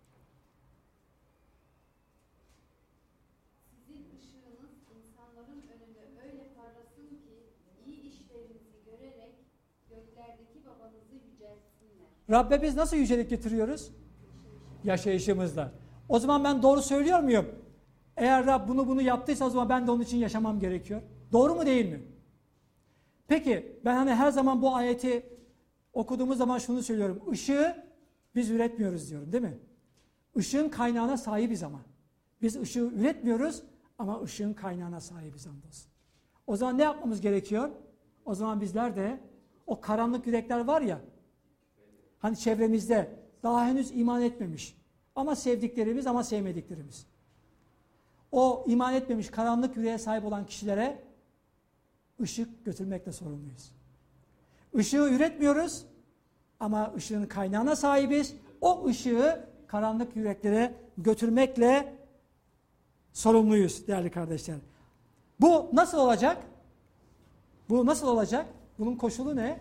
Sizin ışığınız insanların önünde öyle parlasın ki iyi işlerinizi görerek göklerdeki babanızı yüceltsinler. Rabbe biz nasıl yücelik getiriyoruz? Yaşayışımızla. O zaman ben doğru söylüyor muyum? Eğer Rab bunu yaptıysa o zaman ben de onun için yaşamam gerekiyor. Doğru mu değil mi? Peki ben hani her zaman bu ayeti okuduğumuz zaman şunu söylüyorum. Işığı biz üretmiyoruz diyorum, değil mi? Işığın kaynağına sahibiz ama. Biz ışığı üretmiyoruz ama ışığın kaynağına sahibiz andolsun. O zaman ne yapmamız gerekiyor? O zaman bizler de o karanlık yürekler var ya, hani çevremizde daha henüz iman etmemiş ama sevdiklerimiz ama sevmediklerimiz. O iman etmemiş karanlık yüreğe sahip olan kişilere ışık götürmekle sorumluyuz. Işığı üretmiyoruz ama ışığın kaynağına sahibiz. O ışığı karanlık yüreklere götürmekle sorumluyuz değerli kardeşler. Bu nasıl olacak? Bu nasıl olacak? Bunun koşulu ne?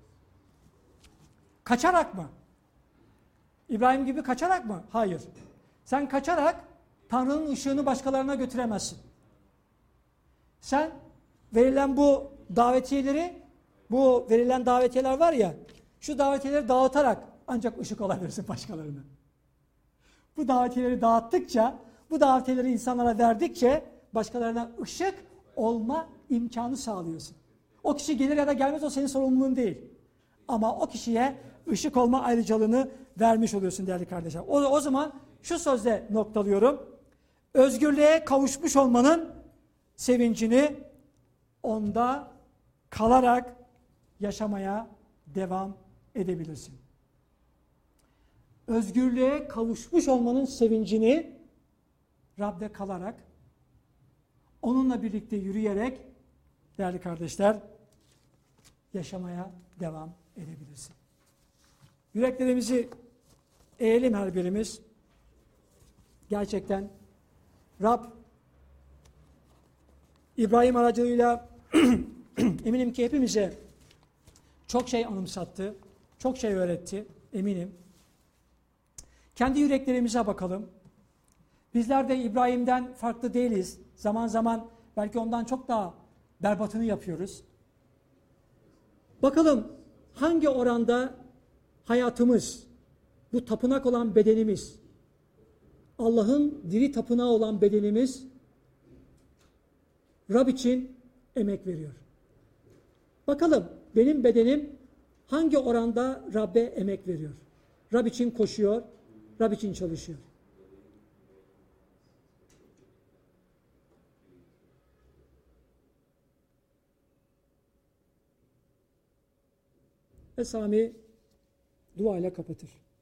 Kaçarak mı? İbrahim gibi kaçarak mı? Hayır. Sen kaçarak Tanrı'nın ışığını başkalarına götüremezsin. Sen verilen bu davetiyeleri, bu verilen davetiyeler var ya, şu davetiyeleri dağıtarak ancak ışık olabilirsin başkalarına. Bu davetiyeleri dağıttıkça, bu davetiyeleri insanlara verdikçe başkalarına ışık olma imkanı sağlıyorsun. O kişi gelir ya da gelmez, o senin sorumluluğun değil. Ama o kişiye ışık olma ayrıcalığını vermiş oluyorsun değerli kardeşler. O zaman şu sözle noktalıyorum. Özgürlüğe kavuşmuş olmanın sevincini onda kalarak yaşamaya devam edebilirsin. Özgürlüğe kavuşmuş olmanın sevincini Rab'de kalarak, onunla birlikte yürüyerek değerli kardeşler yaşamaya devam edebilirsin. Yüreklerimizi eğelim her birimiz. Gerçekten Rab İbrahim aracılığıyla eminim ki hepimize çok şey anımsattı, çok şey öğretti eminim. Kendi yüreklerimize bakalım. Bizler de İbrahim'den farklı değiliz. Zaman zaman belki ondan çok daha berbatını yapıyoruz. Bakalım hangi oranda hayatımız, bu tapınak olan bedenimiz, Allah'ın diri tapınağı olan bedenimiz Rab için emek veriyor. Bakalım benim bedenim hangi oranda Rab'be emek veriyor? Rab için koşuyor, Rab için çalışıyor. Ve Sami duayla kapatır.